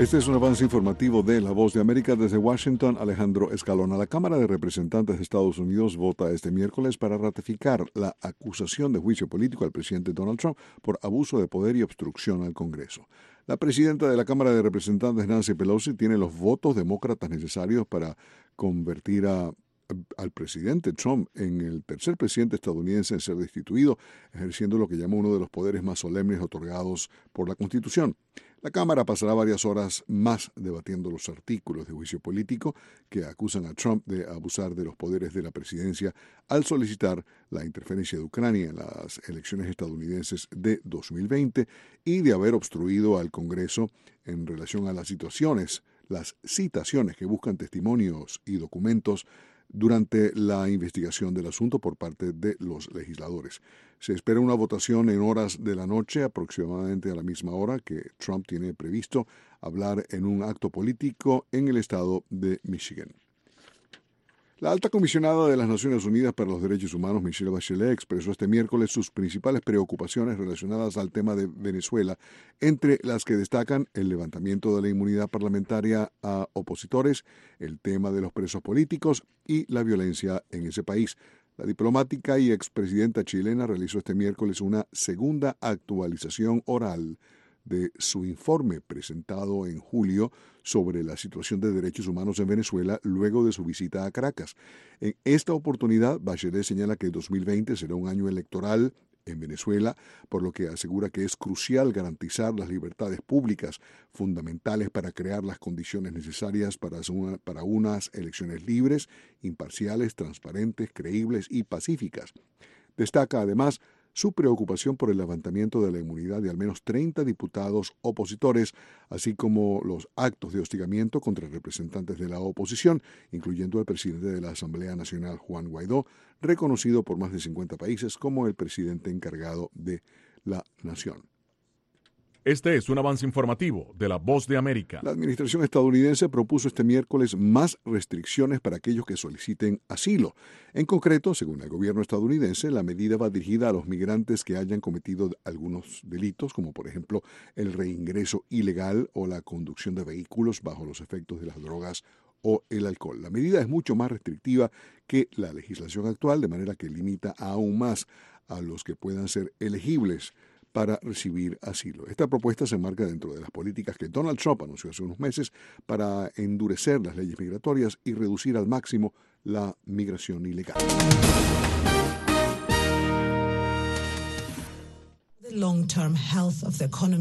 Este es un avance informativo de La Voz de América. Desde Washington, Alejandro Escalona. La Cámara de Representantes de Estados Unidos vota este miércoles para ratificar la acusación de juicio político al presidente Donald Trump por abuso de poder y obstrucción al Congreso. La presidenta de la Cámara de Representantes, Nancy Pelosi, tiene los votos demócratas necesarios para convertir al presidente Trump en el tercer presidente estadounidense en ser destituido, ejerciendo lo que llama uno de los poderes más solemnes otorgados por la Constitución. La Cámara pasará varias horas más debatiendo los artículos de juicio político que acusan a Trump de abusar de los poderes de la presidencia al solicitar la interferencia de Ucrania en las elecciones estadounidenses de 2020 y de haber obstruido al Congreso en relación a las citaciones que buscan testimonios y documentos durante la investigación del asunto por parte de los legisladores. Se espera una votación en horas de la noche, aproximadamente a la misma hora que Trump tiene previsto hablar en un acto político en el estado de Michigan. La alta comisionada de las Naciones Unidas para los Derechos Humanos, Michelle Bachelet, expresó este miércoles sus principales preocupaciones relacionadas al tema de Venezuela, entre las que destacan el levantamiento de la inmunidad parlamentaria a opositores, el tema de los presos políticos y la violencia en ese país. La diplomática y expresidenta chilena realizó este miércoles una segunda actualización oral de su informe presentado en julio sobre la situación de derechos humanos en Venezuela luego de su visita a Caracas. En esta oportunidad, Bachelet señala que 2020 será un año electoral en Venezuela, por lo que asegura que es crucial garantizar las libertades públicas fundamentales para crear las condiciones necesarias para unas elecciones libres, imparciales, transparentes, creíbles y pacíficas. Destaca además su preocupación por el levantamiento de la inmunidad de al menos 30 diputados opositores, así como los actos de hostigamiento contra representantes de la oposición, incluyendo al presidente de la Asamblea Nacional, Juan Guaidó, reconocido por más de 50 países como el presidente encargado de la nación. Este es un avance informativo de La Voz de América. La administración estadounidense propuso este miércoles más restricciones para aquellos que soliciten asilo. En concreto, según el gobierno estadounidense, la medida va dirigida a los migrantes que hayan cometido algunos delitos, como por ejemplo el reingreso ilegal o la conducción de vehículos bajo los efectos de las drogas o el alcohol. La medida es mucho más restrictiva que la legislación actual, de manera que limita aún más a los que puedan ser elegibles para recibir asilo. Esta propuesta se enmarca dentro de las políticas que Donald Trump anunció hace unos meses para endurecer las leyes migratorias y reducir al máximo la migración ilegal. The long-term health of the economy